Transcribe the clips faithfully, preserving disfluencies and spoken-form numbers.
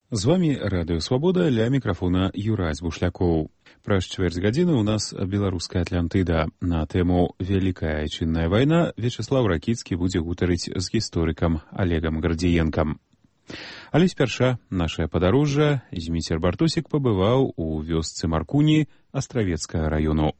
З вами Радыё Свабода, ля мікрафона Юрась Бушлякоў. Праз чвэрць гадзіны ў нас беларуская Атлантыда. На тэму «Вялікая айчынная вайна» Вячеслав Ракіцкі будзе гутарыць з гісторыкам Олегам Гардзіенкам. Але спярша нашае падарожжа Зміцер Бартосік пабываў у вёсцы Маркуні Астравецкага раёну.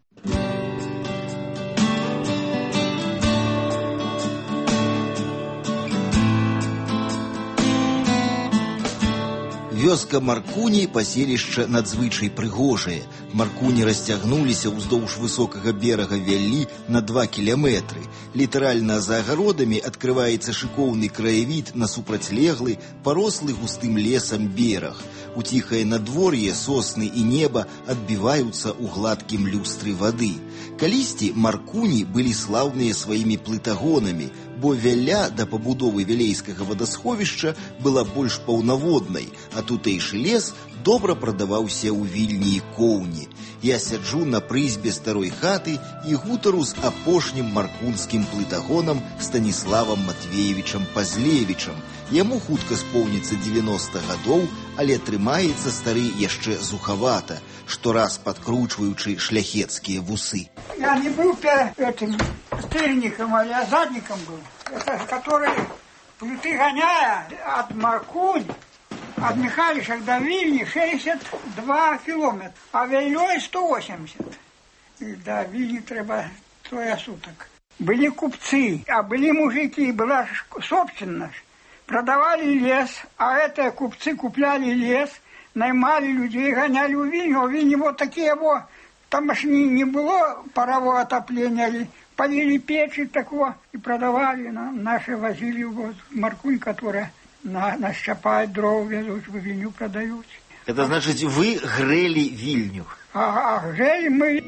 Вёска Маркуні паселішча надзвычай прыгожае. Маркуні расцягнуліся ўздоўж высокага берага Вяллі на два кіляметры. Літаральна за агародамі адкрываецца шыкоўны краявід на супрацьлеглы, парослы густым лесам бераг. У ціхае надвор'е сосны і неба адбіваюцца ў гладкім люстры вады. Калісьці Маркуні былі слаўныя сваімі плытагонамі, бо Вялля да пабудовы вялейскага вадасховішча была больш паўнаводнай, а тутэйшы лес добра прадаваўся ў Вільні і Коўні. Я сяджу на прызбе старой хаты і гутару з апошнім маркунскім плытагонам Станіславам Матвеевічам Пазлевічам. Яму хутка споўніцца дзевяноста гадоў, але трымаецца стары яшчэ зухавата, штораз падкручваючы шляхецкія вусы. Я не был этим стырником, а я задником был. Это который плиты гоняя от Маркунь, от Михалиша до Вильни шестьдесят два километра, а Вяльей сто восемьдесят. И до Вильни треба трое суток. Были купцы, а были мужики, была собственность. Продавали лес, а это купцы купляли лес, наймали людей, гоняли в Вильню. В Вильне вот такие вот, там аж не, не было парового отопления, полили печи такого и продавали. Наши возили вот Маркунь, которая на, на щапать дров везут, в Вильню продают. Это значит, вы грели Вильню? А, а грели мы...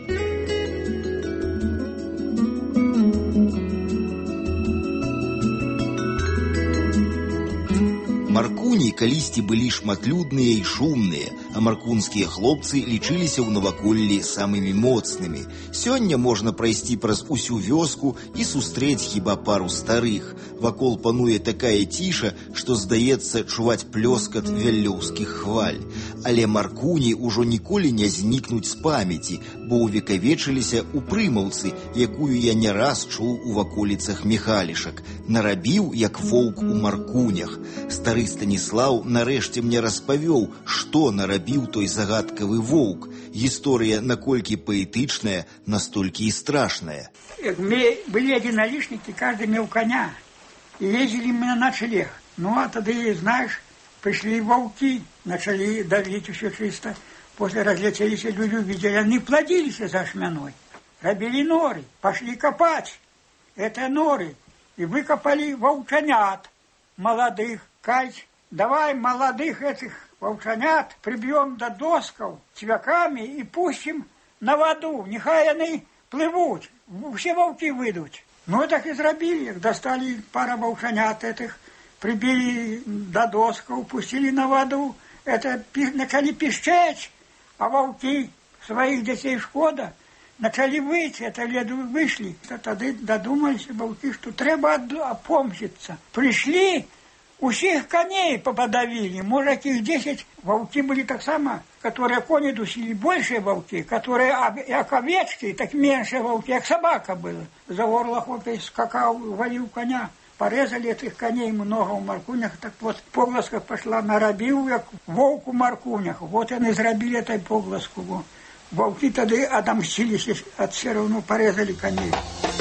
Маркуні калісьці былі шматлюдныя і шумныя, а маркунскія хлопцы лічыліся ў наваколлі самымі моцнымі. Сёння можна прайсці праз усю вёску і сустрэць хіба пару старых. Вакол пануе такая ціша, што, здаецца, чуваць плёскат вяллёўскіх хваль. Але Маркуні ўжо ніколі не знікнуць з памяці, бо ўвекавечыліся ў прымаўцы, якую я не раз чуў у ваколіцах Міхалішак. Нарабіў, як воўк у Маркунях. Стары Станіслаў нарэшце мне распавёў, што нарабіў той загадкавы воўк. Гісторыя наколькі паэтычная, настолькі і страшная. Мы были единоличники, каждый имел коня. И ездили мы на ночлег. Ну, а тогда, знаешь, пришли волки, начали давить все чисто. После разлетелись люди, увидели, они плодились за шмяной. Робили норы, пошли копать. Это норы. И выкопали волчанят молодых. Кать, давай молодых этих волчанят прибьем до досков цвяками и пустим на воду. Нехай они плывут, все волки выйдут. Ну, так и зробили. Достали пара волчанят этих, прибили до досков, пустили на воду. Это начали пищать, а волки своих детей шкода начали выть, это леду вышли. Тогда додумались волки, что треба опомниться. Пришли, усіх коней поподавили, может, их десять. Волки были так само, которые кони дусили, большие волки, которые, как овечки, так меньше волки, как собака была. За горло хлопец скакал, валил коня. Порезали этих коней много в Маркунях, так вот погласка пошла, наробил, как волк у Маркунях. Вот они зробили этой погласку. Волки тогда отомстились, от все равно порезали коней.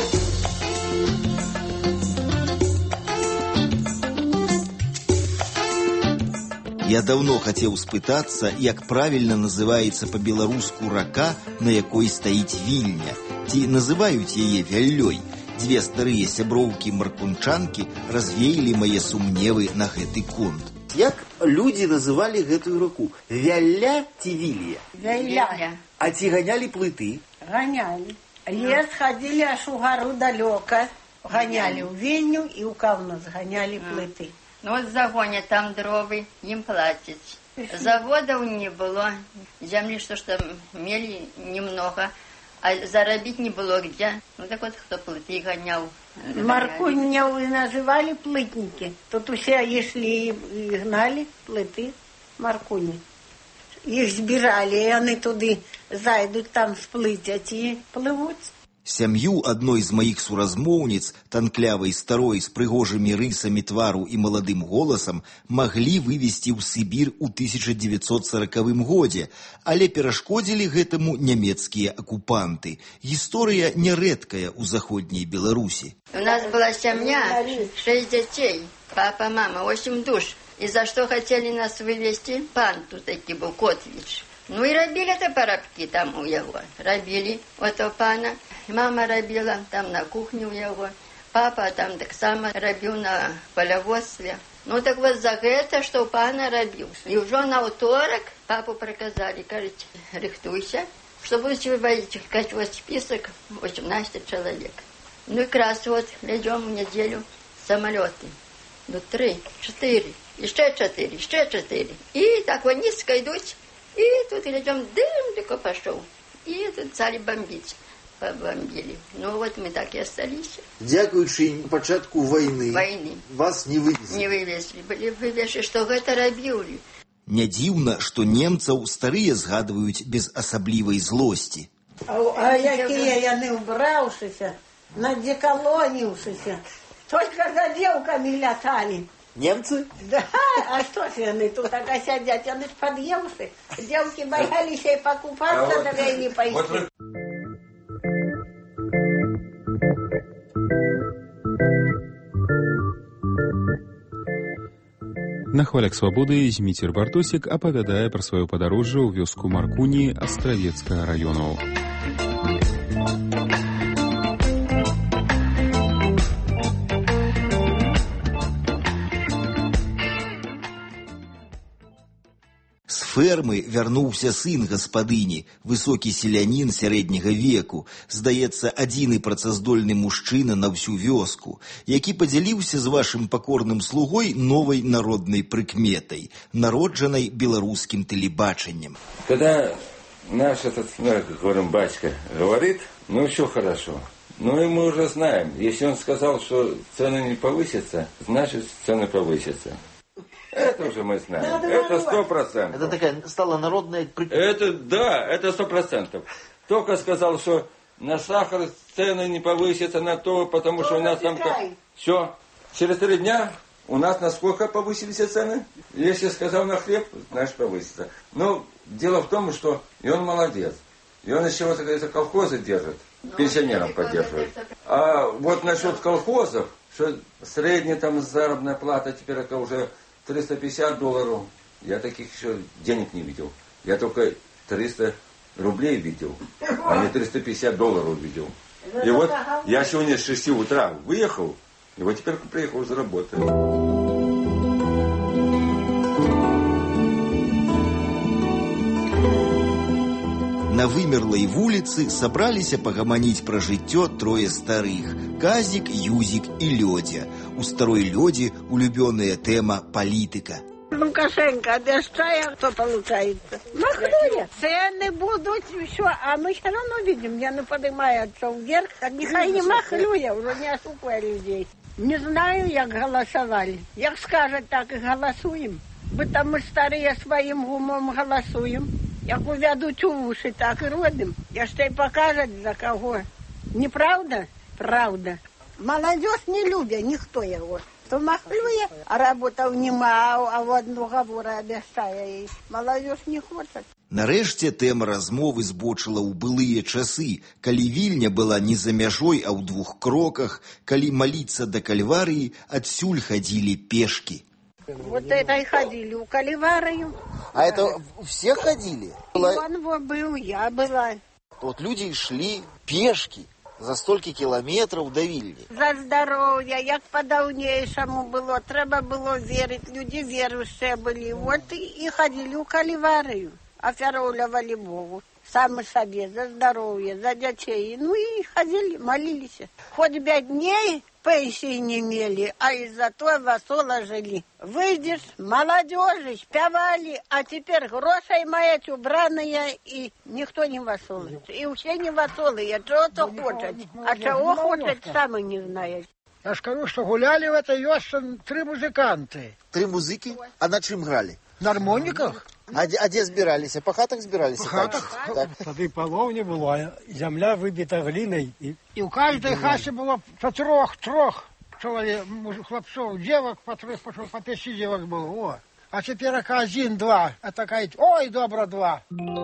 Я давно хацеў спытацца, як правільна называецца па-беларуску рака, на якой стаіць Вільня. Ці называюць яе Вяллёй? Дзве старыя сяброўкі маркунчанкі развеялі мае сумневы на гэты конт. Як людзі называлі гэтую раку? Вялля ці Вілья? Вялля. А ці ганялі плыты? Ганялі. Лес хадзілі аж у гару далёка. Ганялі ў Вільню і ў Каўнас ганялі плыты. Ну, вот загонят там дровы, им платят. Заводов не было, земли что-что мели немного, а заробить не было где. Ну, так вот, кто плыты гонял. Маркунья называли плытники. Тут все, если и гнали плыты. Маркуні. Іх збіралі, і вони туди зайдуть, там сплытять і пливуть. Сям'ю адной з маіх суразмоўніц, танклявай старой з прыгожымі рысамі твару і маладым голасам, маглі вывезці ў Сібір у тысяча дзевяцьсот саракавым годзе, але перашкодзілі гэтаму нямецкія акупанты. Гісторыя нярэдкая ў заходняй Беларусі. У нас была сям'я, шесть дзяцей, папа, мама, восемь душ. І за што хацелі нас вывезці? Пан тут такі быў, Котвіч. Ну і рабілі это парабкі там у яго. Рабілі ото пана. Мама рабіла там на кухні у яго. Папа там таксама рабіў на поляводстве. Ну так вот за гэта, што пана рабіў. І ўжо на ўторак папу праказалі, кажуць, рыхтуйся, што будуць вывозіць, кажуць, вот список восемнадцать чалавек. Ну і крас вот, глядзём у нядзелю самалёты. Ну три, чатыры, яшчэ чатыры, яшчэ чатыры. І так вот нізка ідуць. І тут глядзём, дым tylko пашоў. І тут сталі бомбіць. Побомбілі. Ну вот мы так і асталіся. Дзякуючы пачатку вайны, вайны. Вас не вывезли. Не вывезли. Былі вывезли, што гэта рабілі. Не дзіўна, што немцаў старыя згадваюць без асаблівай злосці. А, а якія яны ўбраўшыся, надзекалоніўшыся, толькі за дзеўкамі ляталі. Немцы? Да, а што ж яны тут так сядзяць, яны ж пад'еўшы. Дзеўкі баяліся і пакупацца, да вайны пайсці. На хвалях свабоды Зміцер Бартосік апавядае пра сваё падарожжа ў вёску Маркуні Астравецкага раёну. Фермы вярнуўся сын гаспадыні, высокі селянін сярэдняга веку, здаецца, адзіны працаздольны мужчына на всю вёску, які падзяліўся з вашым пакорным слугой новай народнай прыкметай, народжанай беларускім тэлебачаннем. Когда наш этот, ну, как говорим, батька говорит, ну, все хорошо. Ну, и мы уже знаем, если он сказал, что цены не повысятся, значит, цены повысятся. Это уже мы знаем. Надо это сто процентов. Это такая стала народная... Это, да, это сто процентов. Только сказал, что на сахар цены не повысятся, на то, потому что у нас там... Все. Через три дня у нас на сколько повысились цены? Если сказал на хлеб, значит повысится. Но дело в том, что и он молодец. И он еще вот это колхозы держит, пенсионерам поддерживает. А вот насчет колхозов, что средняя там заработная плата теперь это уже триста пятьдесят долларов. Я таких еще денег не видел. Я только триста рублей видел, а не триста пятьдесят долларов видел. И вот я сегодня с шести утра выехал, и вот теперь приехал с работы. На вымерлай вуліцы сабраліся пагаманіць пра жыццё трое старых – Казік, Юзік і Лёдзя. У старой Лёдзі улюбёная тэма палітыка. Лукашенко обещает, что получается. Махнули. Цены будут, все, а мы все равно видим, яны поднимаются вверх, а нехай не махлюя, уже не ошукивая людей. Не знаю, як голосовали. Як скажет, так и голосуем. Потому что старые своим умом голосуем. Як увядуть у уши, так и родим. Я что и покажет, за кого. Неправда? Правда. Молодежь не любит, никто его. То махлюя, а работал нема, а в одну говора обещая. Молодежь не хочет. Нарэшце тэма размовы збочыла ў былыя часы, калі Вільня была не за мяжой, а ў двух кроках, калі маліцца да кальварыі, адсюль хадзілі пешкі. Вот это и ходили у кальварию. А это все ходили? И он был, я была. Вот люди шли пешки за столько километров до Вильни. За здоровье, як по-давнейшему было. Треба было верить, люди верующие были. Вот и, и ходили у кальварию. Оферолявали Богу. Сами себе, за здоровье, за детей. Ну и ходили, молились. Хоть пять дней пенсии не имели, а из-за того весело жили. Выйдешь, молодежи спевали, а теперь грошей мають убраные, и никто не веселый. И все не веселые, чего-то хочет. А чего хочет, сами не знают. Я скажу, что гуляли в этой вёсце три музыканты. Три музыки? А на чем играли? На гармоніках. А дзе, а дзе збіраліся? Па хатах збіраліся? Па хатах. Так. Тады палоў не было, а зямля выбіта глінай. І, і ў кожнай хаце было па трох-трох чалавек, хлапцоў, дзевак, па трох, па пяці дзевак было. О. А цяпер адзін-два, а такая, ой, добра, два.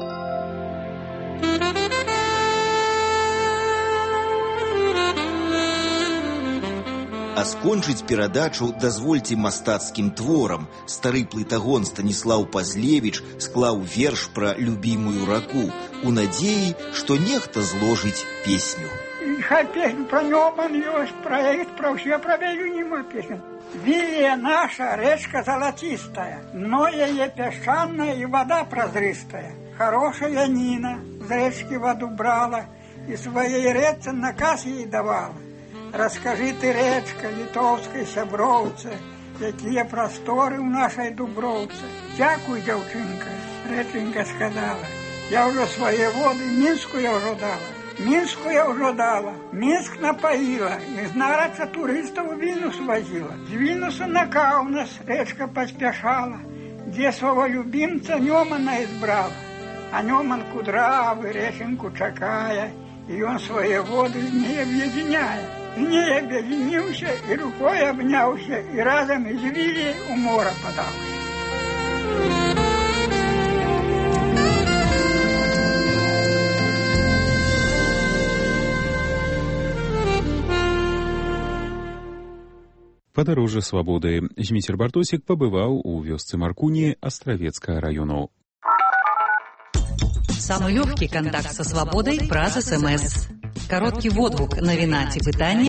А скончыць перадачу дазвольце мастацкім творам. Стары плытагон Станіслаў Пазлевіч склаў верш пра любімую раку у надзеі, што нехта зложыць песню. Хай песню пра Нёман ёсць, пра іх, пра ўсе, пра Вялю нема песен. Вілія наша рэчка залацістая, дно яе пясчанае і вада празрыстая. Хорошая Ніна з рэчкі ваду брала і сваёй рэчцы наказ ей давала. Раскажы ты, рэчка, літоўскай сяброўцы, якія прасторы ў нашай дуброўцы. Дзякуй, дзяўчынка, рэчынька сказала. Я ўжо свае воды Мінску я ўжо дала. Мінску я ўжо дала, Мінск напаіла, і з нарача турыстаў Вінус вазіла. З Вінуса на Каўнас рэчка паспяшала, дзе свого любімца Нёмана ізбрала. А Нёман кудравы рэчынку чакае, і ён свае воды не аб'ядзіняе. Не аб'ядзініўся і рукой абняўся, і разам з Віляй у мора падаўся. Падарожжа свабоды. Зміцер Бартосік пабываў у вёсцы Маркуні Астравецкага раёну. Самый легкий контакт со свободой праз СМС. Короткий водгук, навіна ці пытанне